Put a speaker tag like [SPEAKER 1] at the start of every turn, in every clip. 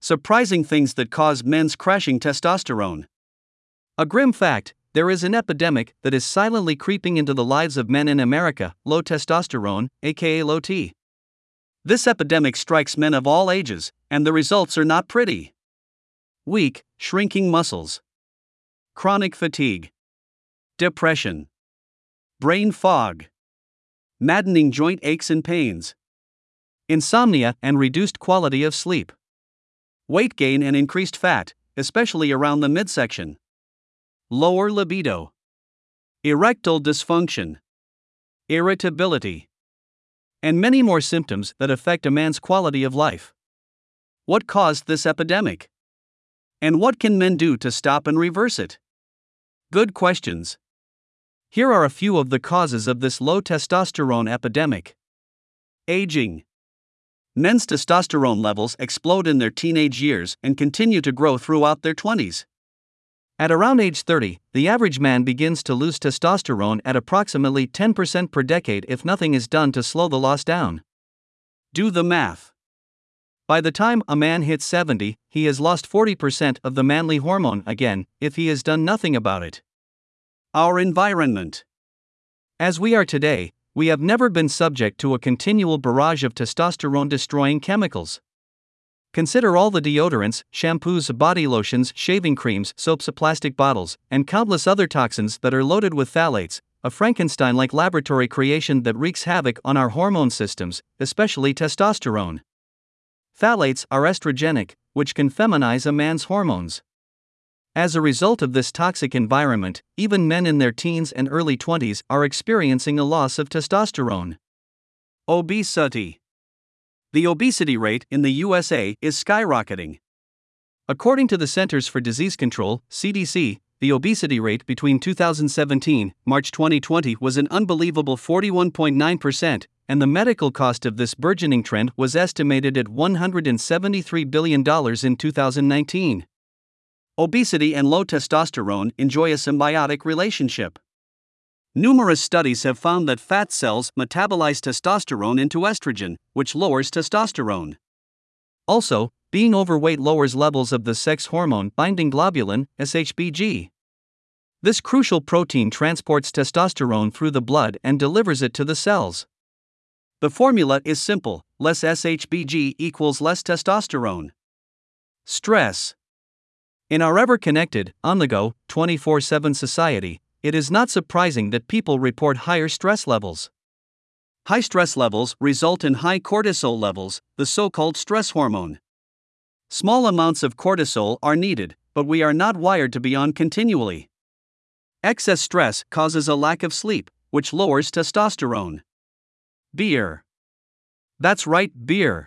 [SPEAKER 1] Surprising things that cause men's crashing testosterone. A grim fact: there is an epidemic that is silently creeping into the lives of men in America: low testosterone, aka low T. This epidemic strikes men of all ages, and the results are not pretty. Weak, shrinking muscles, chronic fatigue, depression, brain fog, maddening joint aches and pains, insomnia and reduced quality of sleep, weight gain and increased fat, especially around the midsection, lower libido, erectile dysfunction, irritability, and many more symptoms that affect a man's quality of life. What caused this epidemic? And what can men do to stop and reverse it? Good questions. Here are a few of the causes of this low testosterone epidemic. Aging. Men's testosterone levels explode in their teenage years and continue to grow throughout their 20s. At around age 30, the average man begins to lose testosterone at approximately 10% per decade if nothing is done to slow the loss down. Do the math. By the time a man hits 70, he has lost 40% of the manly hormone again, if he has done nothing about it. Our environment. As we are today, we have never been subject to a continual barrage of testosterone-destroying chemicals. Consider all the deodorants, shampoos, body lotions, shaving creams, soaps, plastic bottles, and countless other toxins that are loaded with phthalates, a Frankenstein-like laboratory creation that wreaks havoc on our hormone systems, especially testosterone. Phthalates are estrogenic, which can feminize a man's hormones. As a result of this toxic environment, even men in their teens and early 20s are experiencing a loss of testosterone. Obesity. The obesity rate in the USA is skyrocketing. According to the Centers for Disease Control, CDC, the obesity rate between 2017, March 2020 was an unbelievable 41.9%, and the medical cost of this burgeoning trend was estimated at $173 billion in 2019. Obesity and low testosterone enjoy a symbiotic relationship. Numerous studies have found that fat cells metabolize testosterone into estrogen, which lowers testosterone. Also, being overweight lowers levels of the sex hormone binding globulin, SHBG. This crucial protein transports testosterone through the blood and delivers it to the cells. The formula is simple: less SHBG equals less testosterone. Stress. In our ever-connected, on-the-go, 24/7 society, it is not surprising that people report higher stress levels. High stress levels result in high cortisol levels, the so-called stress hormone. Small amounts of cortisol are needed, but we are not wired to be on continually. Excess stress causes a lack of sleep, which lowers testosterone. Beer. That's right, beer.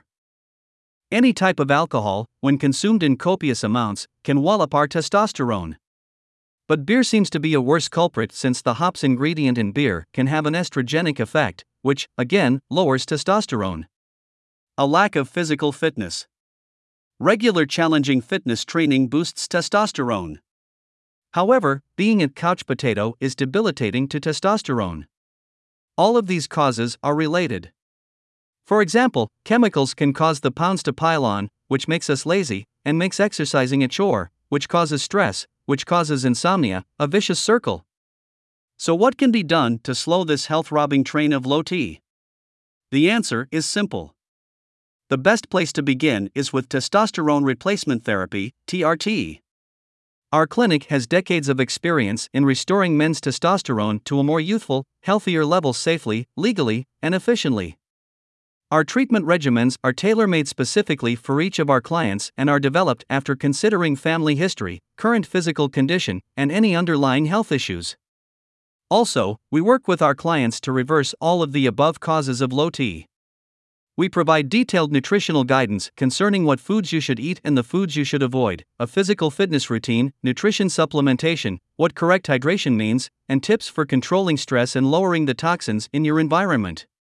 [SPEAKER 1] Any type of alcohol, when consumed in copious amounts, can wallop our testosterone. But beer seems to be a worse culprit since the hops ingredient in beer can have an estrogenic effect, which, again, lowers testosterone. A lack of physical fitness. Regular challenging fitness training boosts testosterone. However, being a couch potato is debilitating to testosterone. All of these causes are related. For example, chemicals can cause the pounds to pile on, which makes us lazy, and makes exercising a chore, which causes stress, which causes insomnia, a vicious circle. So what can be done to slow this health-robbing train of low T? The answer is simple. The best place to begin is with testosterone replacement therapy, TRT. Our clinic has decades of experience in restoring men's testosterone to a more youthful, healthier level safely, legally, and efficiently. Our treatment regimens are tailor-made specifically for each of our clients and are developed after considering family history, current physical condition, and any underlying health issues. Also, we work with our clients to reverse all of the above causes of low T. We provide detailed nutritional guidance concerning what foods you should eat and the foods you should avoid, a physical fitness routine, nutrition supplementation, what correct hydration means, and tips for controlling stress and lowering the toxins in your environment.